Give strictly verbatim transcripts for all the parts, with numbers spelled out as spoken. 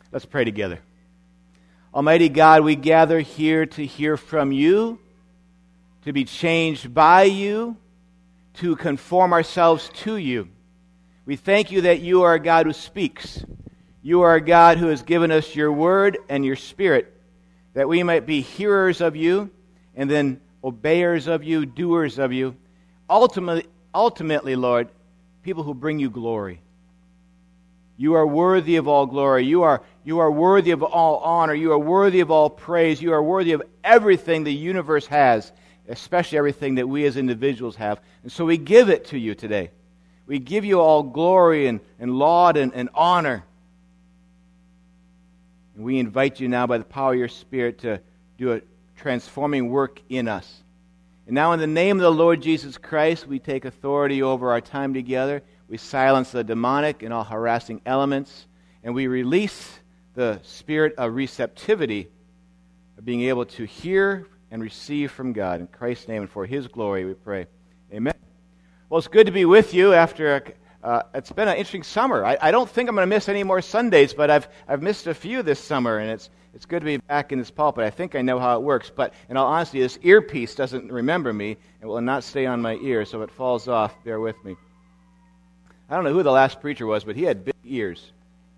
Let's pray together. Almighty God, we gather here to hear from you, to be changed by you, to conform ourselves to you. We thank you that you are a God who speaks. You are a God who has given us your word and your spirit, that we might be hearers of you and then obeyers of you, doers of you. Ultimately, ultimately, Lord, people who bring you glory. You are worthy of all glory. You are, you are worthy of all honor. You are worthy of all praise. You are worthy of everything the universe has, especially everything that we as individuals have. And so we give it to you today. We give you all glory and, and laud and, and honor. And we invite you now by the power of your Spirit to do a transforming work in us. And now in the name of the Lord Jesus Christ, we take authority over our time together. We silence the demonic and all harassing elements, and we release the spirit of receptivity, of being able to hear and receive from God. In Christ's name and for His glory we pray. Amen. Well, it's good to be with you after, a, uh, it's been an interesting summer. I, I don't think I'm going to miss any more Sundays, but I've I've missed a few this summer, and it's it's good to be back in this pulpit. I think I know how it works, but in all honesty, this earpiece doesn't remember me. It will not stay on my ear, so if it falls off, bear with me. I don't know who the last preacher was, but he had big ears.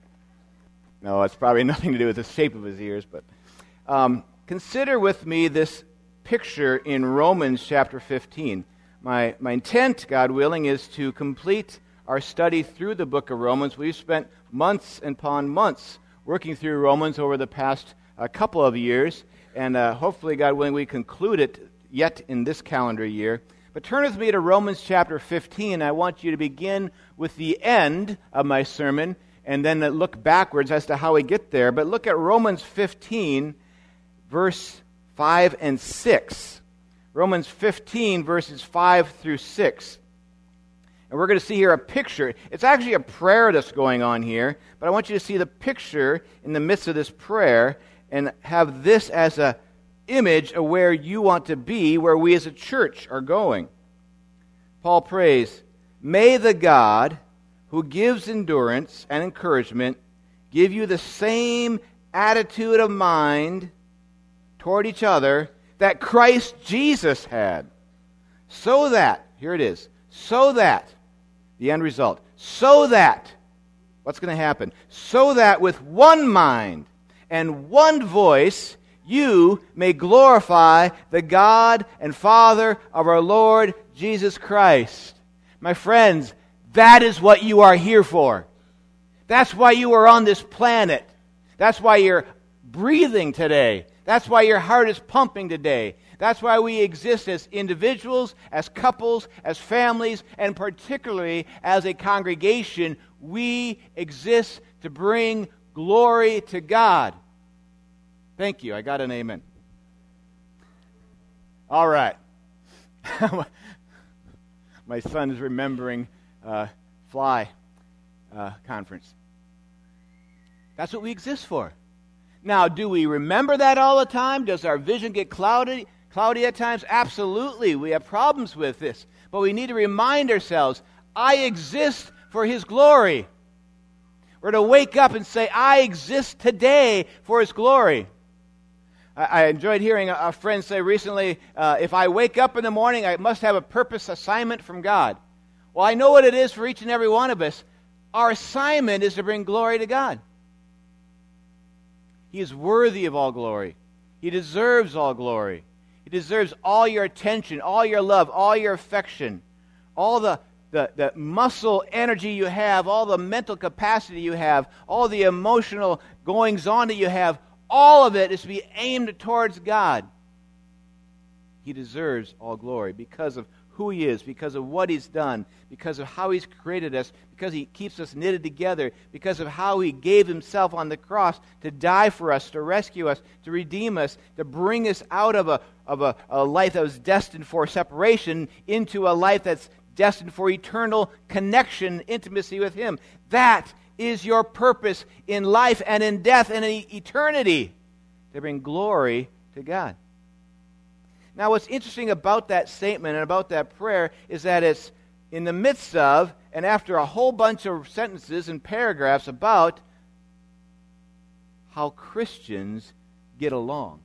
No, it's probably nothing to do with the shape of his ears, but um, consider with me this picture in Romans chapter fifteen. My, my intent, God willing, is to complete our study through the book of Romans. We've spent months upon months working through Romans over the past uh, couple of years, and uh, hopefully, God willing, we conclude it yet in this calendar year. But turn with me to Romans chapter fifteen. I want you to begin with the end of my sermon and then look backwards as to how we get there. But look at Romans fifteen, verse five and six. Romans fifteen, verses five through six. And we're going to see here a picture. It's actually a prayer that's going on here, but I want you to see the picture in the midst of this prayer and have this as a image of where you want to be, where we as a church are going. Paul prays, "May the God who gives endurance and encouragement give you the same attitude of mind toward each other that Christ Jesus had, so that," here it is, so that, the end result, so that, what's going to happen? So that with one mind and one voice you may glorify the God and Father of our Lord Jesus Christ. My friends, that is what you are here for. That's why you are on this planet. That's why you're breathing today. That's why your heart is pumping today. That's why we exist as individuals, as couples, as families, and particularly as a congregation. We exist to bring glory to God. Thank you. I got an amen. All right. My son is remembering uh, Fly uh, conference. That's what we exist for. Now, do we remember that all the time? Does our vision get cloudy, cloudy at times? Absolutely. We have problems with this. But we need to remind ourselves, I exist for His glory. We're to wake up and say, I exist today for His glory. I, I enjoyed hearing a, a friend say recently, uh, if I wake up in the morning, I must have a purpose assignment from God. Well, I know what it is for each and every one of us. Our assignment is to bring glory to God. He is worthy of all glory. He deserves all glory. He deserves all your attention, all your love, all your affection, all the, the, the muscle energy you have, all the mental capacity you have, all the emotional goings-on that you have. All of it is to be aimed towards God. He deserves all glory because of who He is, because of what He's done, because of how He's created us, because He keeps us knitted together, because of how He gave Himself on the cross to die for us, to rescue us, to redeem us, to bring us out of a of a, a life that was destined for separation into a life that's destined for eternal connection, intimacy with Him. That is your purpose in life and in death and in eternity, to bring glory to God. Now, what's interesting about that statement and about that prayer is that it's in the midst of and after a whole bunch of sentences and paragraphs about how Christians get along.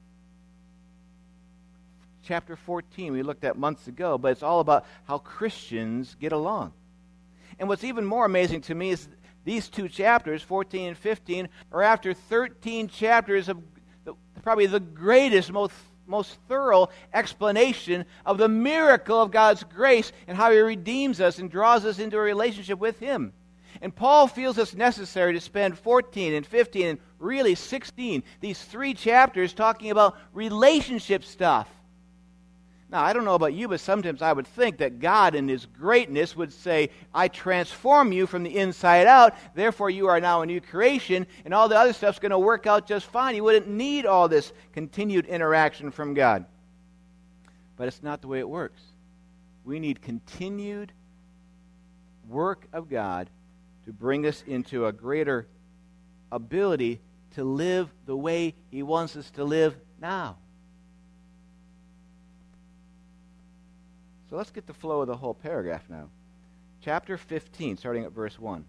Chapter fourteen we looked at months ago, but it's all about how Christians get along. And what's even more amazing to me is these two chapters, fourteen and fifteen, are after thirteen chapters of the, probably the greatest, most, most thorough explanation of the miracle of God's grace and how He redeems us and draws us into a relationship with Him. And Paul feels it's necessary to spend fourteen and fifteen and really sixteen, these three chapters, talking about relationship stuff. Now, I don't know about you, but sometimes I would think that God in His greatness would say, I transform you from the inside out, therefore you are now a new creation, and all the other stuff's going to work out just fine. You wouldn't need all this continued interaction from God. But it's not the way it works. We need continued work of God to bring us into a greater ability to live the way He wants us to live now. So let's get the flow of the whole paragraph now. Chapter fifteen, starting at verse one.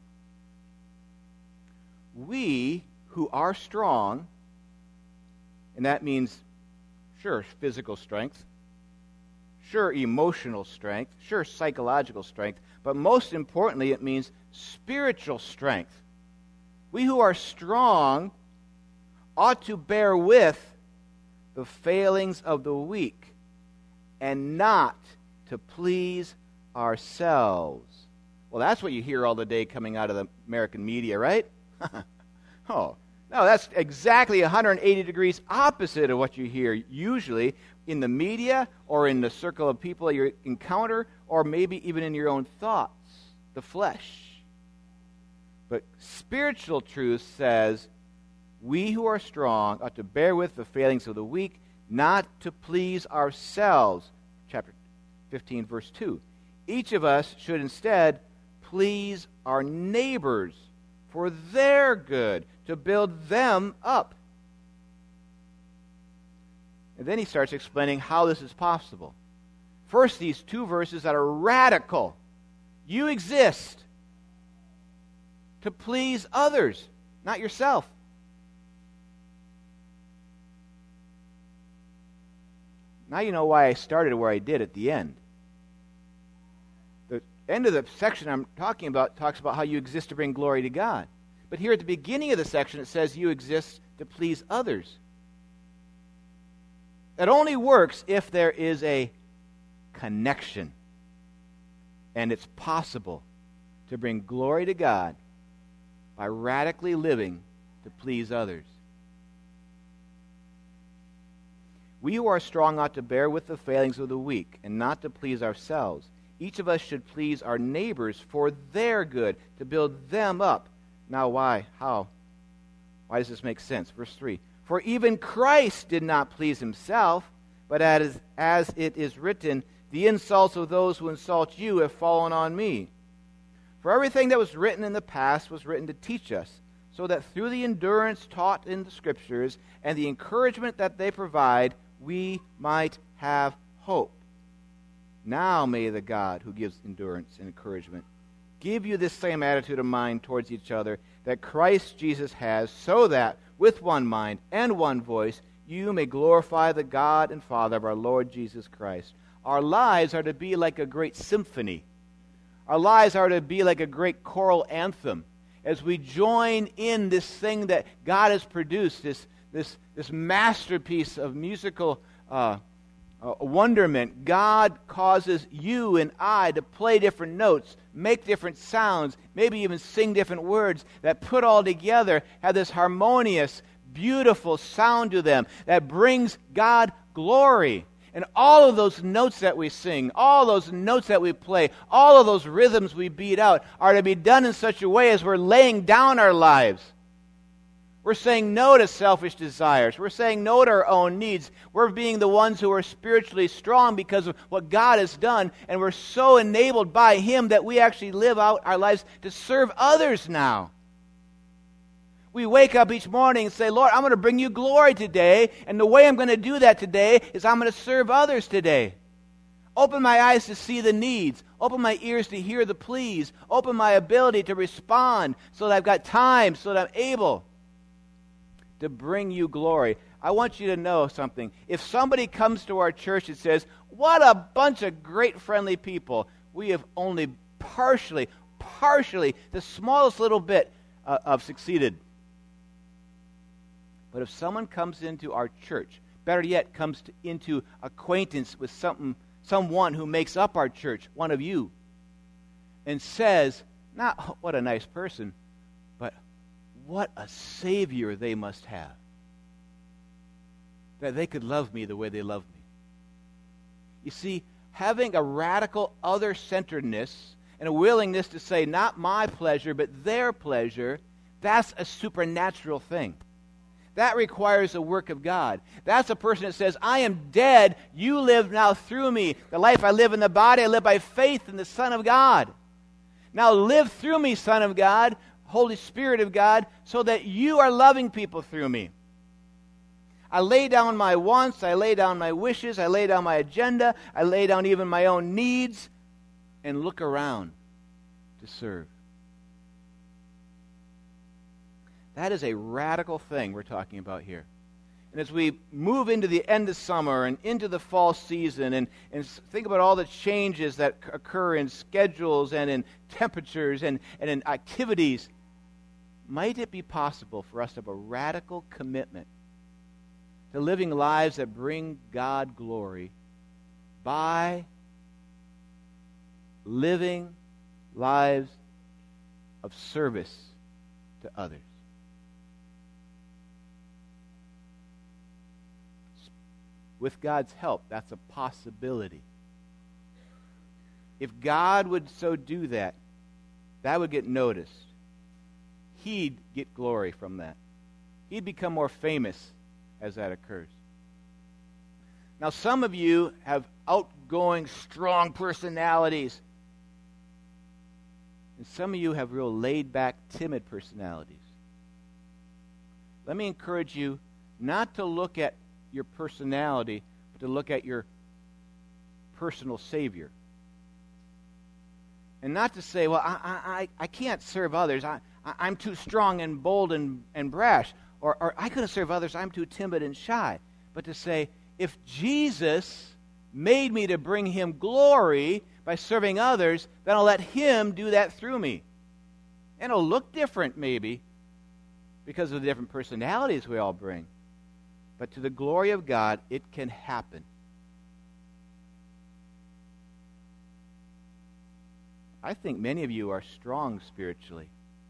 We who are strong, and that means, sure, physical strength, sure, emotional strength, sure, psychological strength, but most importantly, it means spiritual strength. We who are strong ought to bear with the failings of the weak and not to please ourselves. Well, that's what you hear all the day coming out of the American media, right? Oh, no, that's exactly one hundred eighty degrees opposite of what you hear usually in the media or in the circle of people you encounter or maybe even in your own thoughts, the flesh. But spiritual truth says, we who are strong ought to bear with the failings of the weak, not to please ourselves. Chapter fifteen, verse two. Each of us should instead please our neighbors for their good, to build them up. And then he starts explaining how this is possible. First, these two verses that are radical. You exist to please others, not yourself. Now you know why I started where I did at the end. The end of the section I'm talking about talks about how you exist to bring glory to God. But here at the beginning of the section it says you exist to please others. That only works if there is a connection. And it's possible to bring glory to God by radically living to please others. We who are strong ought to bear with the failings of the weak and not to please ourselves. Each of us should please our neighbors for their good, to build them up. Now why? How? Why does this make sense? Verse three. For even Christ did not please himself, but as, as it is written, the insults of those who insult you have fallen on me. For everything that was written in the past was written to teach us, so that through the endurance taught in the Scriptures and the encouragement that they provide, we might have hope. Now may the God who gives endurance and encouragement give you this same attitude of mind towards each other that Christ Jesus has, so that with one mind and one voice you may glorify the God and Father of our Lord Jesus Christ. Our lives are to be like a great symphony. Our lives are to be like a great choral anthem as we join in this thing that God has produced, this this this masterpiece of musical uh, uh, wonderment. God causes you and I to play different notes, make different sounds, maybe even sing different words that put all together have this harmonious, beautiful sound to them that brings God glory. And all of those notes that we sing, all those notes that we play, all of those rhythms we beat out are to be done in such a way as we're laying down our lives. We're saying no to selfish desires. We're saying no to our own needs. We're being the ones who are spiritually strong because of what God has done, and we're so enabled by Him that we actually live out our lives to serve others now. We wake up each morning and say, Lord, I'm going to bring you glory today, and the way I'm going to do that today is I'm going to serve others today. Open my eyes to see the needs. Open my ears to hear the pleas. Open my ability to respond so that I've got time, so that I'm able. to bring you glory. I want you to know something. If somebody comes to our church and says, what a bunch of great friendly people, we have only partially, partially, the smallest little bit uh, of succeeded. But if someone comes into our church, better yet, comes to, into acquaintance with something, someone who makes up our church, one of you, and says, not, oh, what a nice person, but what a Savior they must have, that they could love me the way they love me. You see, having a radical other-centeredness and a willingness to say, not my pleasure, but their pleasure, that's a supernatural thing. That requires a work of God. That's a person that says, I am dead, you live now through me. The life I live in the body, I live by faith in the Son of God. Now live through me, Son of God, Holy Spirit of God, so that you are loving people through me. I lay down my wants, I lay down my wishes, I lay down my agenda, I lay down even my own needs, and look around to serve. That is a radical thing we're talking about here. And as we move into the end of summer and into the fall season and, and think about all the changes that occur in schedules and in temperatures and, and in activities, might it be possible for us to have a radical commitment to living lives that bring God glory by living lives of service to others? With God's help, that's a possibility. If God would so do that, that would get noticed. He'd get glory from that. He'd become more famous as that occurs. Now, some of you have outgoing, strong personalities. And some of you have real laid-back, timid personalities. Let me encourage you not to look at your personality, but to look at your personal Savior. And not to say, well, I I, I can't serve others. I, I, I'm too strong and bold and, and brash. Or, or I couldn't serve others. I'm too timid and shy. But to say, if Jesus made me to bring him glory by serving others, then I'll let him do that through me. And it'll look different, maybe, because of the different personalities we all bring. But to the glory of God, it can happen. I think many of you are strong spiritually.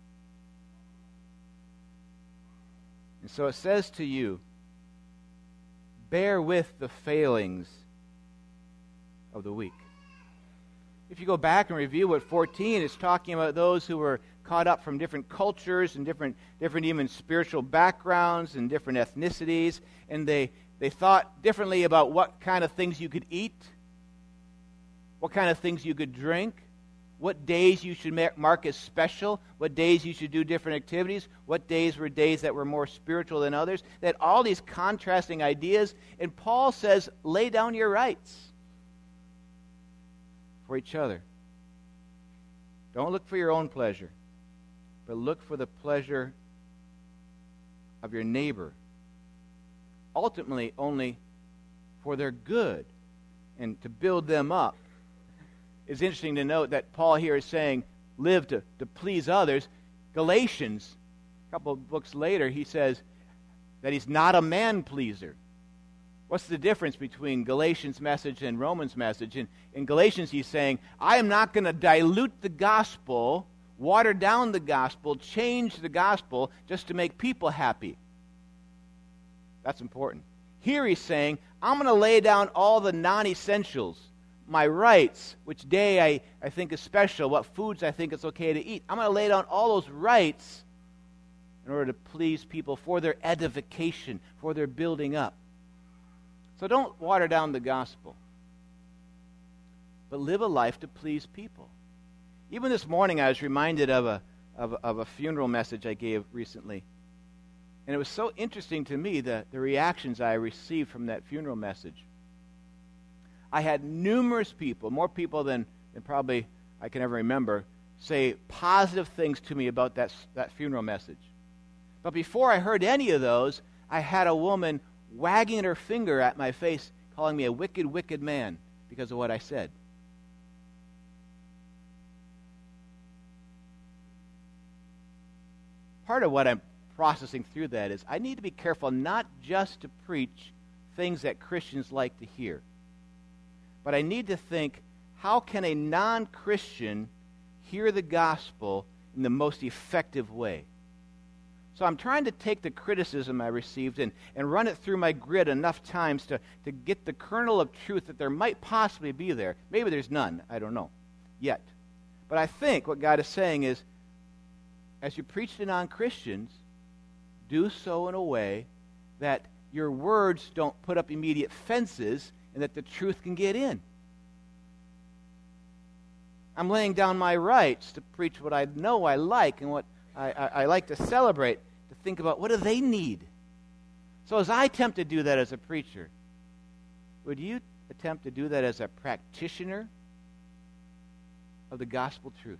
And so it says to you, bear with the failings of the weak. If you go back and review what fourteen is talking about, those who were caught up from different cultures and different, different even spiritual backgrounds and different ethnicities, and they, they thought differently about what kind of things you could eat, what kind of things you could drink, what days you should mark as special, what days you should do different activities, what days were days that were more spiritual than others. They had all these contrasting ideas, and Paul says, lay down your rights for each other. Don't look for your own pleasure, but look for the pleasure of your neighbor. Ultimately, only for their good and to build them up. It's interesting to note that Paul here is saying, live to, to please others. Galatians, a couple of books later, he says that he's not a man-pleaser. What's the difference between Galatians' message and Romans' message? In, in Galatians, he's saying, I am not going to dilute the gospel, water down the gospel, change the gospel just to make people happy. That's important. Here he's saying, I'm going to lay down all the non-essentials, my rights, which day I, I think is special, what foods I think it's okay to eat. I'm going to lay down all those rights in order to please people for their edification, for their building up. So don't water down the gospel, but live a life to please people. Even this morning I was reminded of a, of, of a funeral message I gave recently. And it was so interesting to me, the, the reactions I received from that funeral message. I had numerous people, more people than, than probably I can ever remember, say positive things to me about that, that funeral message. But before I heard any of those, I had a woman wagging her finger at my face, calling me a wicked, wicked man because of what I said. Part of what I'm processing through that is I need to be careful not just to preach things that Christians like to hear, but I need to think, how can a non-Christian hear the gospel in the most effective way? So I'm trying to take the criticism I received and, and run it through my grid enough times to, to get the kernel of truth that there might possibly be there. Maybe there's none. I don't know yet. But I think what God is saying is, as you preach to non-Christians, do so in a way that your words don't put up immediate fences and that the truth can get in. I'm laying down my rights to preach what I know I like and what I, I, I like to celebrate, to think about what do they need. So as I attempt to do that as a preacher, would you attempt to do that as a practitioner of the gospel truth?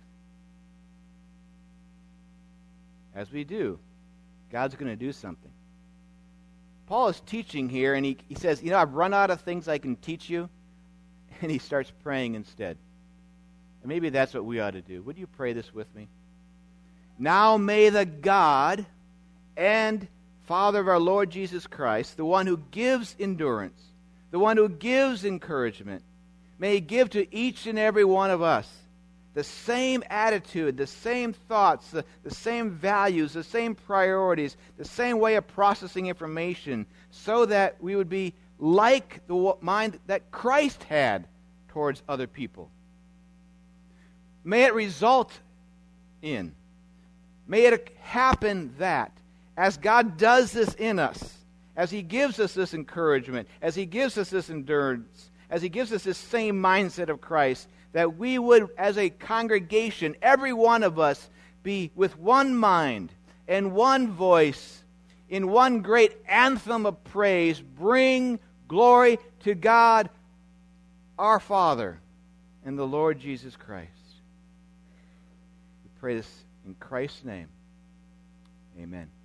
As we do, God's going to do something. Paul is teaching here, and he, he says, you know, I've run out of things I can teach you, and he starts praying instead. And maybe that's what we ought to do. Would you pray this with me? Now may the God and Father of our Lord Jesus Christ, the one who gives endurance, the one who gives encouragement, may he give to each and every one of us the same attitude, the same thoughts, the, the same values, the same priorities, the same way of processing information, so that we would be like the mind that Christ had towards other people. May it result in, may it happen that, as God does this in us, as he gives us this encouragement, as he gives us this endurance, as he gives us this same mindset of Christ, that we would, as a congregation, every one of us, be with one mind and one voice, in one great anthem of praise, bring glory to God our Father and the Lord Jesus Christ. We pray this in Christ's name. Amen.